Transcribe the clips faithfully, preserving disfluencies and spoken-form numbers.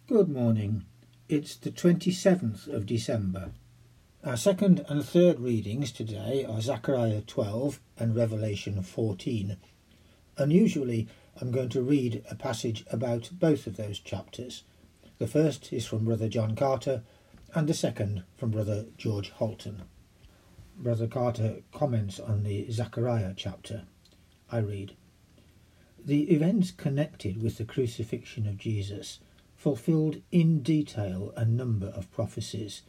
Good morning. It's the twenty-seventh of December. Our second and third readings today are Zechariah twelve and Revelation fourteen. Unusually, I'm going to read a passage about both of those chapters. The first is from Brother John Carter and the second from Brother George Holton. Brother Carter comments on the Zechariah chapter. I read, "The events connected with the crucifixion of Jesus fulfilled in detail a number of prophecies.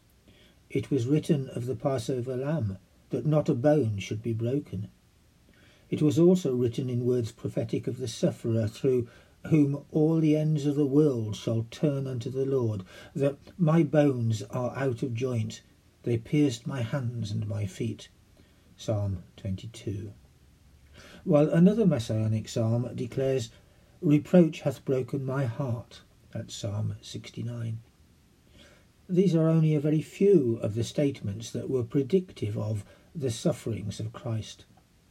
It was written of the Passover lamb that not a bone should be broken. It was also written in words prophetic of the sufferer through whom all the ends of the world shall turn unto the Lord, that my bones are out of joint, they pierced my hands and my feet." Psalm twenty-two. While another messianic psalm declares, "Reproach hath broken my heart," at Psalm sixty-nine. These are only a very few of the statements that were predictive of the sufferings of Christ.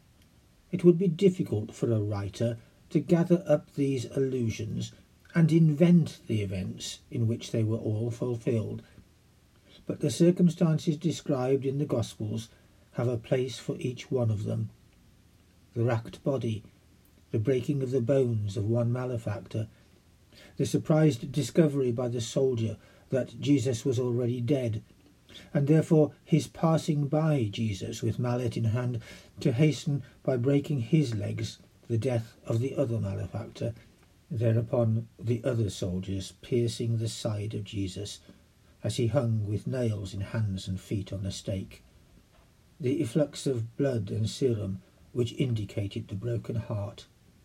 It would be difficult for a writer to gather up these allusions and invent the events in which they were all fulfilled, but the circumstances described in the Gospels have a place for each one of them. The racked body, the breaking of the bones of one malefactor, the surprised discovery by the soldier that Jesus was already dead, and therefore his passing by Jesus with mallet in hand to hasten by breaking his legs the death of the other malefactor, thereupon the other soldiers piercing the side of Jesus as he hung with nails in hands and feet on the stake, the efflux of blood and serum which indicated the broken heart.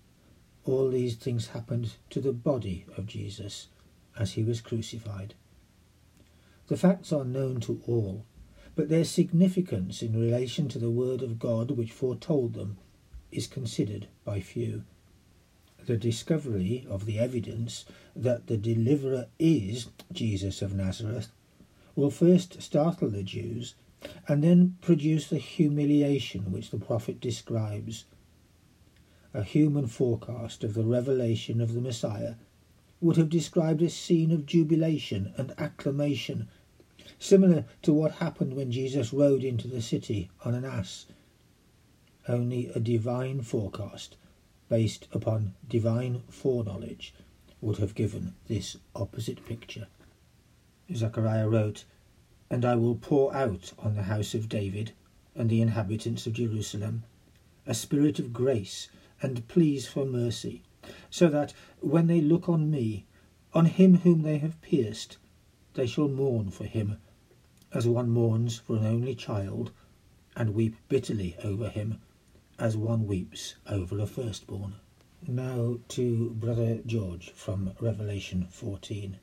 All these things happened to the body of Jesus as he was crucified. The facts are known to all, but their significance in relation to the word of God which foretold them is considered by few. The discovery of the evidence that the deliverer is Jesus of Nazareth will first startle the Jews and then produce the humiliation which the prophet describes. A human forecast of the revelation of the Messiah would have described a scene of jubilation and acclamation, similar to what happened when Jesus rode into the city on an ass. Only a divine forecast, based upon divine foreknowledge, would have given this opposite picture. Zechariah wrote, "And I will pour out on the house of David and the inhabitants of Jerusalem a spirit of grace and pleas for mercy, so that, when they look on me, on him whom they have pierced, they shall mourn for him, as one mourns for an only child, and weep bitterly over him, as one weeps over a firstborn." Now to Brother George from Revelation fourteen.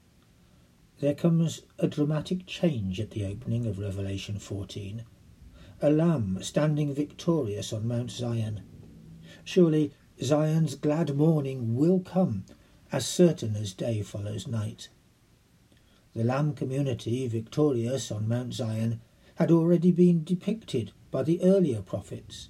There comes a dramatic change at the opening of Revelation fourteen. A lamb standing victorious on Mount Zion. Surely Zion's glad morning will come, as certain as day follows night. The lamb community victorious on Mount Zion had already been depicted by the earlier prophets.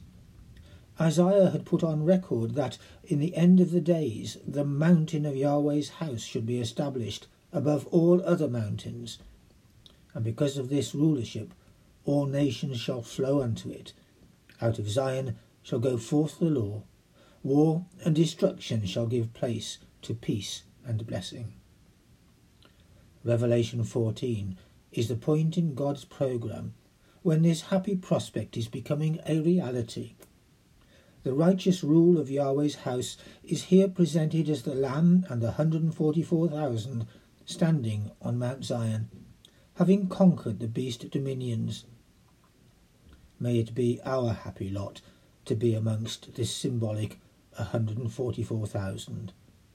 Isaiah had put on record that in the end of the days the mountain of Yahweh's house should be established above all other mountains, and because of this rulership all nations shall flow unto it. Out of Zion shall go forth the law. War and destruction shall give place to peace and blessing. Revelation fourteen is the point in God's programme when this happy prospect is becoming a reality. The righteous rule of Yahweh's house is here presented as the Lamb and the one hundred forty-four thousand standing on Mount Zion, having conquered the beast dominions. May it be our happy lot to be amongst this symbolic one hundred forty-four thousand.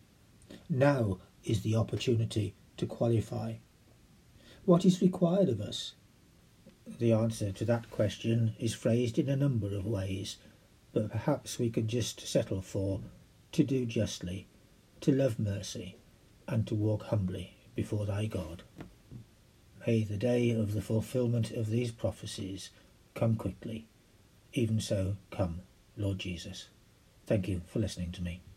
Now is the opportunity to qualify. What is required of us? The answer to that question is phrased in a number of ways, but perhaps we could just settle for to do justly, to love mercy, and to walk humbly before thy God. May the day of the fulfilment of these prophecies come quickly. Even so, come, Lord Jesus. Thank you for listening to me.